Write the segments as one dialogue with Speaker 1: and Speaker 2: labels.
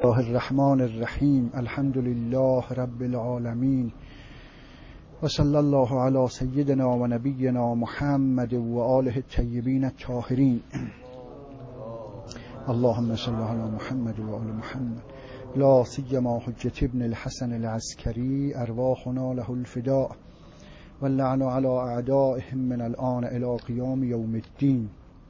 Speaker 1: الله الرحمن الرحیم. الحمد لله رب العالمین و صلی الله علی سیدنا و نبینا محمد و آله الطیبین الطاهرین. اللهم صل علی محمد و آل محمد لا سیما حجة ابن الحسن العسکری ارواحنا له الفداء واللعن على اعدائهم من الآن الى قیام یوم الدین.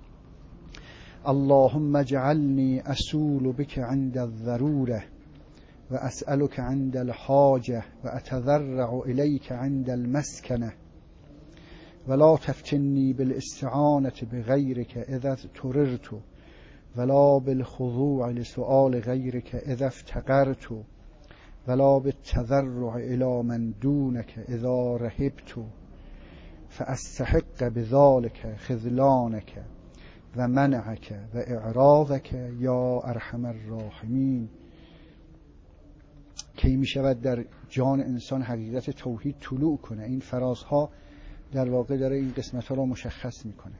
Speaker 1: اللهم اجعلني أسول بك عند الضرورة وأسألك عند الحاجة وأتذرع إليك عند المسكنة ولا تفتني بالاستعانة بغيرك إذا اضطررت ولا بالخضوع لسؤال غيرك إذا افتقرت ولا بالتذرع إلى من دونك إذا رهبت فأستحق بذلك خذلانك و منعک و اعراضک یا ارحم الراحمین. کی می شود در جان انسان حقیقت توحید طلوع کنه؟ این فرازها در واقع داره این قسمت ها را مشخص میکنه.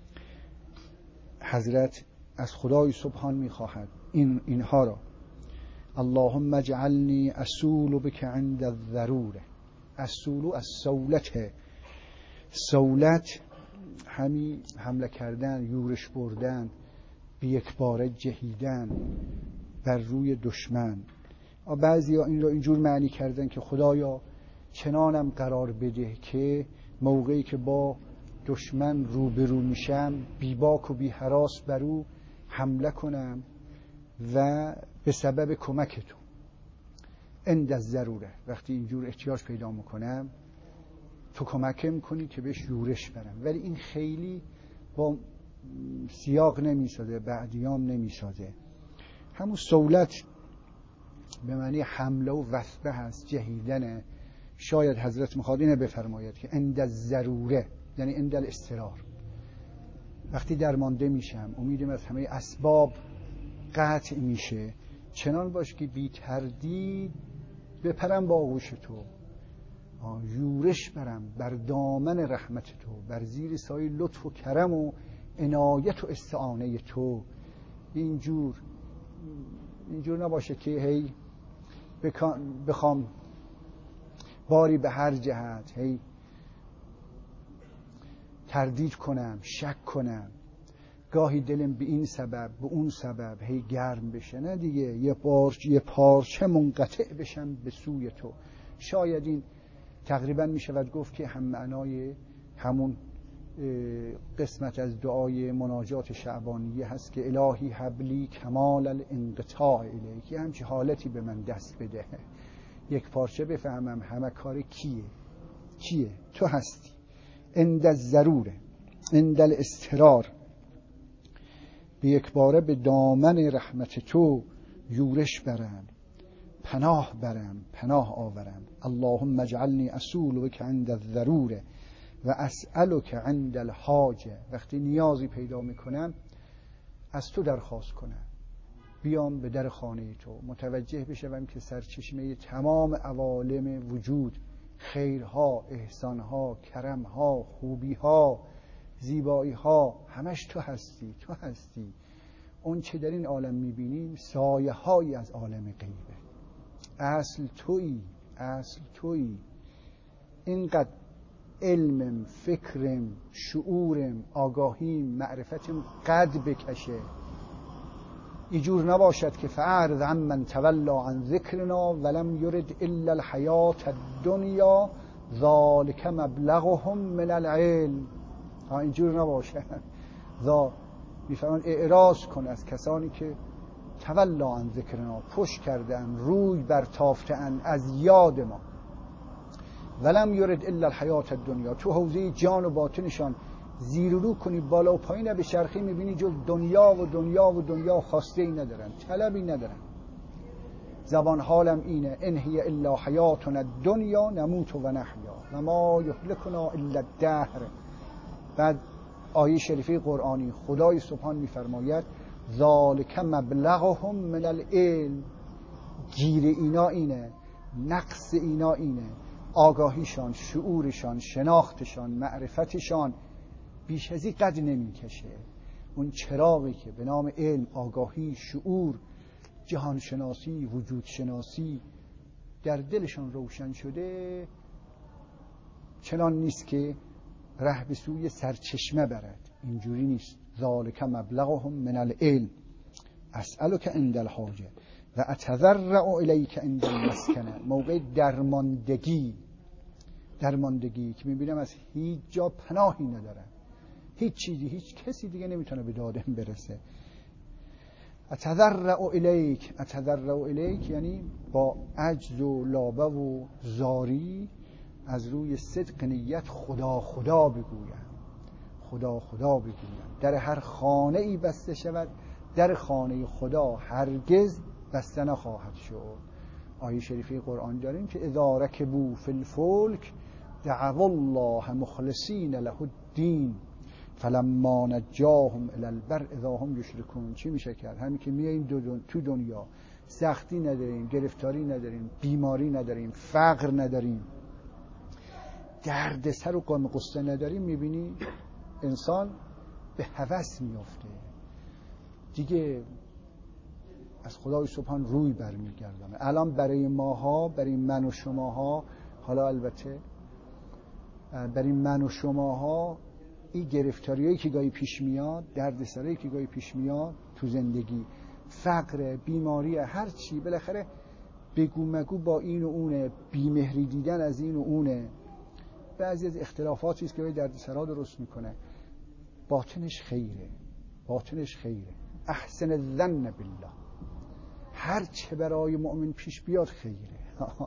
Speaker 1: حضرت از خدای سبحان میخواهد اینها را. اللهم اجعلنی اسول بک عند الضروره. اسول از سولته. سولت همین حمله کردن، یورش بردن، به یک باره جهیدن بر روی دشمن. بعضیا این رو اینجور معنی کردن که خدایا چنانم قرار بده که موقعی که با دشمن روبرو میشم بیباک و بی هراس بر او حمله کنم و به سبب کمک تو عند الضروره، وقتی اینجور احتیاج پیدا میکنم تو کمکم کنی که بهش یورش برم. ولی این خیلی با سیاق نمیساده، بعدیام نمیساده. همون سولت به معنی حمله و وثبه هست، جهیدنه. شاید حضرت میخواد اینه بفرماید که عند الضروره یعنی عند الاضطرار، وقتی درمانده میشم، امیدم از همه اسباب قطع میشه، چنان باش که بی تردید بپرم با آغوش تو، یورش برم بر دامن رحمت تو، بر زیر سایه لطف و کرم و عنایت و استعانه تو. اینجور نباشه که هی بخوام باری به هر جهت هی تردید کنم، شک کنم، گاهی دلم به این سبب به اون سبب هی گرم بشه. نه دیگه، یه پارچه منقطع بشم به سوی تو. شاید این تقریبا می شود گفت که هم معنای همون قسمت از دعای مناجات شعبانیه هست که الهی حبلی کمال الانقطاع الیک. همچی حالتی به من دست بده، یک پارچه بفهمم همه کار کیه؟ تو هستی. عند الضروره، عند الاضطرار، به یک باره به دامن رحمت تو یورش برم، پناه آورم. اللهم اجعلنی اسول بک عند الضروره و اسألک عند الحاجه. وقتی نیازی پیدا میکنم از تو درخواست کنم، بیام به در خانه تو، متوجه بشم که سرچشمه تمام عوالم وجود، خیرها، احسانها، کرمها، خوبیها، زیباییها، همش تو هستی. اون چه در این عالم میبینیم سایه هایی از عالم غیبه. اصل تویی. اینقدر علمم، فکرم، شعورم، آگاهیم، معرفتم قد بکشه. اینجور نباشد که فاعرض عمن تولی عن ذکرنا ولم یرد الا الحیات الدنیا ذلک مبلغهم من العلم. اینجور نباشد. میفرمان اعراض کن از کسانی که تولی عن ذکرنا، پشت کردن، روی برتافتن از یاد ما. ولم یرد الا الحیات الدنیا، تو حوزه جان و باطنشان زیر و رو کنی، بالا و پایین به چرخی، میبینی جز دنیا خواسته ای ندارن، طلبی ندارن. زبان حالم اینه، ان هی الا حیاتنا الدنیا نموت و نحیا و ما یهلکنا الا الدهر. بعد آیه شریفه قرآنی خدای سبحان میفرماید ذالک مبلغهم من العلم. گیر اینا اینه، نقص اینا اینه، آگاهیشان، شعورشان، شناختشان، معرفتشان بیش از این قد نمیکشه. اون چراغی که به نام علم، آگاهی، شعور جهان شناسی، وجود شناسی در دلشان روشن شده، چنان نیست که ره به سوی سرچشمه برد. اینجوری نیست. ذالک مبلغهم من العلم اسألک عند الحاجه و اتضرع الیک عند المسکنه. موقع درماندگی که میبینم از هیچ جا پناهی ندارم، هیچ چیزی، هیچ کسی دیگه نمیتونه به دادم برسه. اتضرع الیک یعنی با عجز و لابه و زاری از روی صدق نیت خدا بگویم. در هر خانه ای بسته شود، در خانه خدا هرگز بسته نخواهد شد. آیه شریفه قرآن داریم که اذا رکبوا فی الفلک دعوا الله مخلصین له الدین فلما نجاهم الی البر اذا هم یشرکون. چی میشه کرد؟ همین که میاییم تو دنیا سختی نداریم، گرفتاری نداریم، بیماری نداریم، فقر نداریم، درد سر و غم غصه نداریم، میبینی انسان به هوس میفته دیگه، از خدای سبحان روی برمیگردانه. الان برای ماها، برای من و شماها، حالا البته برای من و شماها این گرفتاریایی که گاهی پیش میاد، دردسرایی که گاهی پیش میاد تو زندگی، فقر، بیماری، هر چی، بالاخره بگو مگو با این و اونه، بیمهری دیدن از این و اونه، بعضی از اختلافاتی است که گاهی دردسرا درست میکنه. باطنش خیره. احسن الظن بالله، هر چه برای مؤمن پیش بیاد خیره.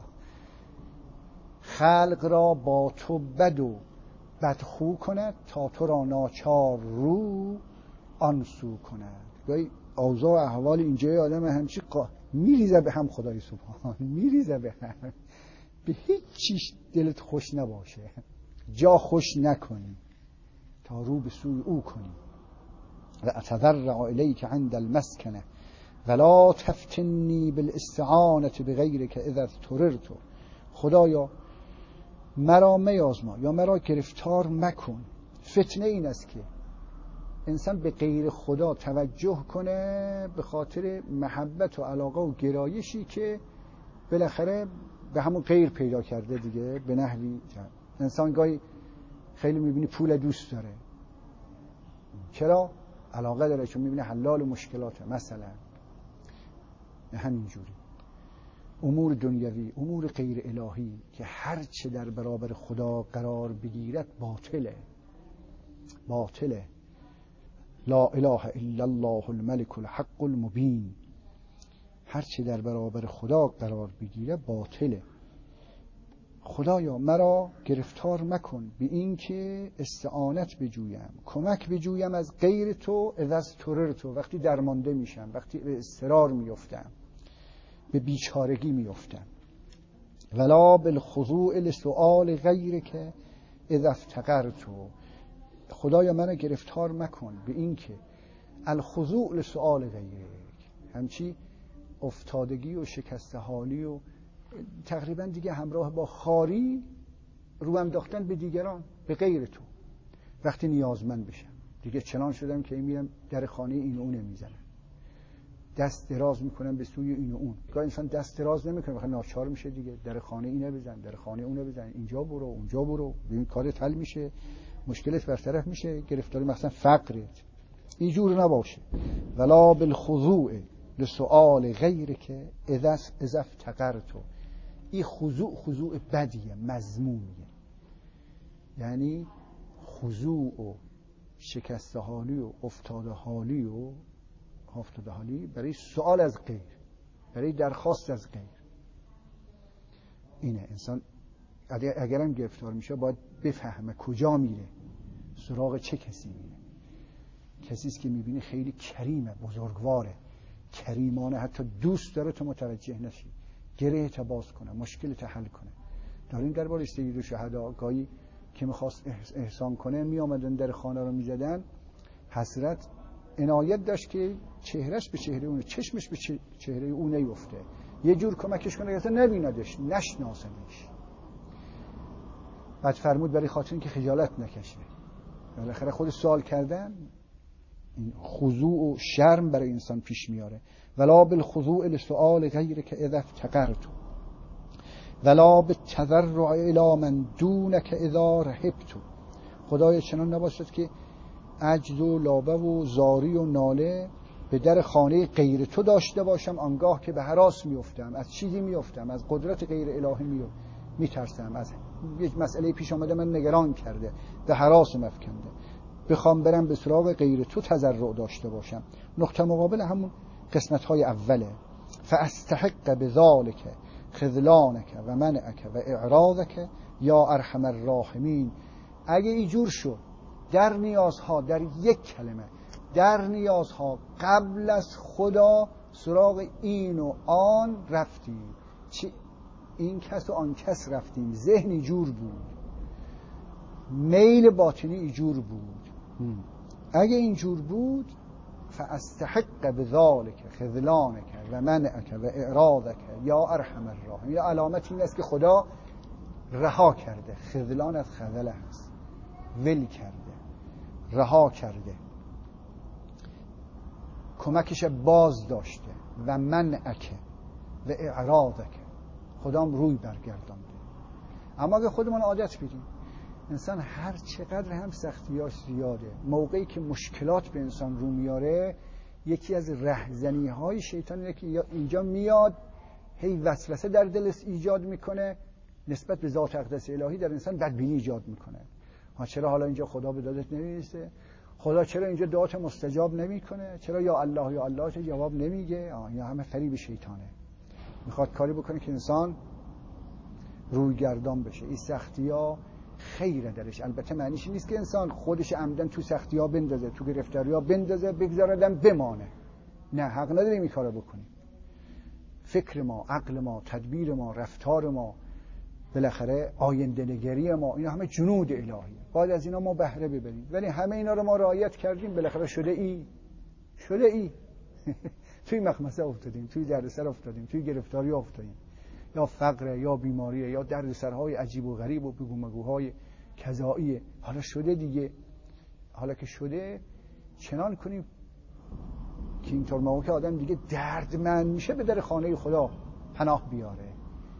Speaker 1: خلق را با تو بد و بدخو کند تا تو را ناچار رو آنسو کند. گاهی اوضاع و احوال اینجای آدم همچی میریزه به هم، خدای سبحان میریزه به هم، به هیچ چیز دلت خوش نباشه، جا خوش نکنی تا رو به سوی او کنی. و اتضرع الیک عند المسکنه ولا تفتنی بالاستعانه بغیرک اذا اضطررت. خدایا مرا میازما یا مرا گرفتار مکن. فتنه این است که انسان به غیر خدا توجه کنه به خاطر محبت و علاقه و گرایشی که بالاخره به همون غیر پیدا کرده دیگه. به نحوی انسان گاهی خیلی میبینی پول دوست داره. چرا؟ علاقه داره، چون میبینه حلال مشکلاته. مثلا همینجوری امور دنیوی، امور غیر الهی که هر چه در برابر خدا قرار بگیرد باطله. لا اله الا الله الملك الحق المبین، هر چه در برابر خدا قرار بگیره باطله. خدایا مرا گرفتار مکن به این که استعانت بجویم، کمک بجویم از غیر تو اذا اضطررت، وقتی درمانده میشم، وقتی به اضطرار میفتم، به بیچارگی میفتم. ولا بالخضوع لسؤال غیرک اذا افتقرت، خدایا منو گرفتار مکن به این که الخضوع لسؤال غیرک، همچی افتادگی و شکست حالی و تقریبا دیگه همراه با خاری رو انداختن به دیگران، به غیر تو. وقتی نیازمند بشم دیگه چنان شدم که میرم در خانه این و اون میزنم، دست دراز میکنم به سوی این و اون. گاهی انسان دست دراز نمیکنه، وقتی ناچار میشه دیگه، در خانه اینه بزن، در خانه اونه بزن، اینجا برو اونجا برو، ببین کارت حل میشه، مشکلت برطرف میشه، گرفتاری مثلا فقرت. اینجور نباشه. ولا بالخضوع لسؤال غیرک اذا افتقرت. این خضوع بدیه، مذمومیه. یعنی خضوع و شکست حالی و افتاده حالی برای سؤال از غیر، برای درخواست از غیر. اینه انسان اگرم گرفتار میشه باید بفهمه کجا میره، سراغ چه کسی میره. کسیست که میبینی خیلی کریمه، بزرگواره، کریمانه، حتی دوست داره تو متوجه نشی، گره باز کنه، مشکل حل کنه. داریم درباره سید شهدا گاهی که میخواست احسان کنه میامدن در خانه رو میزدن، حضرت عنایت داشت که چهرش به چهره اونه، چشمش به چهره اون نیفته، یه جور کمکش کنه که نبیندش، نشناسنش. بعد فرمود برای خاطر اینکه خجالت نکشه. بالاخره خود سوال کردن این خضوع و شرم برای انسان پیش میاره. ولا بالخضوع لسؤال غیرک اذا افتقرت ولا بالتضرع الی من دونک اذا رهبت. خدایا چنان نباشد که عجز و لابه و زاری و ناله به در خانه غیر تو داشته باشم آنگاه که به هراس میافتم، از چیزی میافتم، از قدرت غیر الهی میترسم، از یک مسئله پیش آمده من نگران کرده، به هراس مفکنده، بخوام برم به سراغ غیر تو تضرع داشته باشم. نقطه مقابل همون قسمت های اوله. فاستحق بذالک خذلانک و منعک و اعراضک یا ارحم الراحمین. اگه اینجور شد در نیازها، در یک کلمه در نیازها قبل از خدا سراغ این و آن رفتیم، این کس و آن کس رفتیم، ذهنی جور بود، میل باطنی ایجور بود. اگه اینجور بود فاستحق بذالک خذلانک و منعک و اعراضک یا ارحم الراحمین. علامت این است که خدا رها کرده. خذلان از خذله هست، ول کرده، رها کرده، کمکش باز داشته. و منعک و اعراضک، خدام روی برگردانده. اما اگه خودمون عادت بدیم، انسان هر چقدر هم سختیاش زیاده، موقعی که مشکلات به انسان رو میاره، یکی از رهزنی های شیطان اینه که اینجا میاد هی وسوسه در دلش ایجاد میکنه، نسبت به ذات اقدس الهی در انسان بدبینی ایجاد میکنه. چرا حالا اینجا خدا به دادت نمیرسه؟ خدا چرا اینجا دعات مستجاب نمیکنه؟ چرا یا الله یا الله چه جواب نمیگه؟ یا همه فریب شیطانه، میخواد کاری بکنه که انسان روی گردان بشه. این سختی‌ها خیره درش. البته معنیش نیست که انسان خودش عمدن تو سختی‌ها بندازه، تو گرفتاری‌ها بندازه، بگذاردن بمانه. نه، حق نداریم این کارو بکنیم. فکر ما، عقل ما، تدبیر ما، رفتار ما، بالاخره آینده نگری ما، اینا همه جنود الهیه. باید از اینا ما بهره ببریم. ولی همه اینا رو ما رعایت کردیم، بالاخره شده ای توی مخمسه افتادیم، توی دردسر افتادیم، توی گرفتاری افتادیم، یا فقر، یا بیماری، یا دردسرهای عجیب و غریب و بگومگوهای کذایی. حالا شده دیگه. حالا که شده چنان کنیم که اینطور موقع که آدم دیگه دردمند میشه به در خانه خدا پناه بیاره.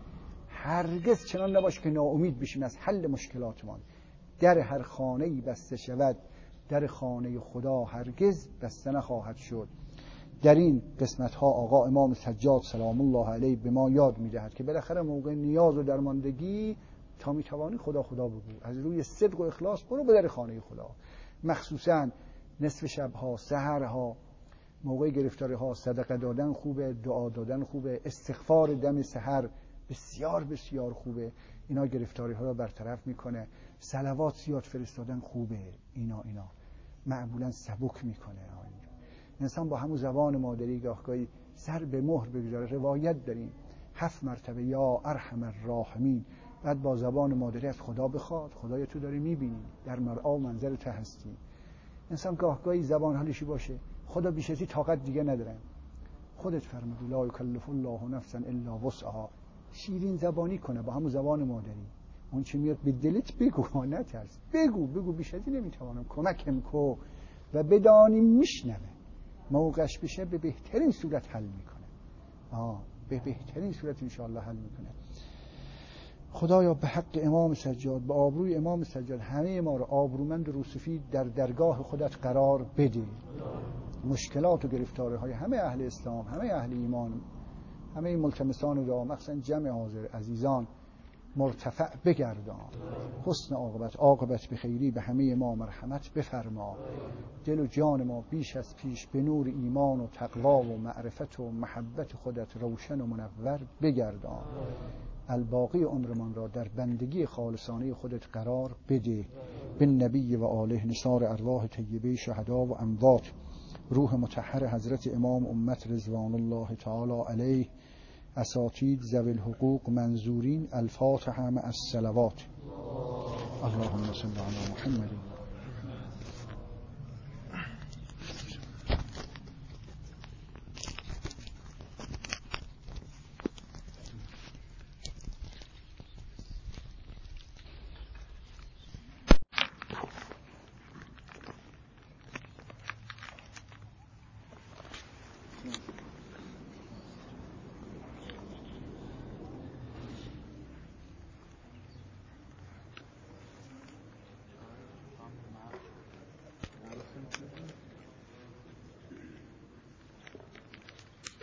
Speaker 1: هرگز چنان نباشه که ناامید بشیم از حل مشکلاتمان. در هر خانه‌ای بسته شود، در خانه خدا هرگز بسته نخواهد شد. در این قسمت ها آقا امام سجاد سلام الله علیه به ما یاد میدهد که بالاخره موقع نیاز و درماندگی تا میتوانی خدا بگو، از روی صدق و اخلاص برو به در خانه خدا. مخصوصا نصف شبها، سحرها، موقع گرفتاری ها صدقه دادن خوبه، دعا دادن خوبه، استغفار دم سحر بسیار بسیار خوبه. اینا گرفتاری ها رو برطرف میکنه. صلوات زیاد فرستادن خوبه. اینا معمولا سبک میکنه. انسان با همون زبان مادری گاهی سر به مهر بگذاره. روایت داریم 7 مرتبه یا ارحم الراحمین، بعد با زبان مادری از خدا بخواد. خدای تو داری میبینی، در مرعا منظر تو هستی. انسان گاهی زبان حالشی باشه، خدا بیش از این طاقت دیگه نداره. خودت فرمودی لا یکلف الله نفسا الا وسعها. شیرین زبانی کنه با همون زبان مادری. اون چی میاد به دلت بگو، نترس. بگو بیش از این نمیتوانم، کمکم کو. و بدانی میشنوه. موقعش بشه به بهترین صورت حل میکنه. به بهترین صورت انشاءالله حل میکنه. خدایا به حق امام سجاد، به آبروی امام سجاد، همه ما رو آبرومند و روسفید در درگاه خودت قرار بده. مشکلات و گرفتاری‌های همه اهل اسلام، همه اهل ایمان، همه ملتمسان دعا، مخصوصا جمع حاضر عزیزان مرتفع بگردان. حسن عاقبت به خیری به همه ما مرحمت بفرما. دل و جان ما بیش از پیش به نور ایمان و تقوا و معرفت و محبت خودت روشن و منور بگردان. الباقی عمرمان را در بندگی خالصانه خودت قرار بده. بالنبی و آله نثار ارواح طیبه شهدا و اموات، روح مطهر حضرت امام امت رضوان الله تعالی علیه، اساتید ذوی الحقوق منظورین. الفاتحه مع الصلوات. اللهم صل علی محمد.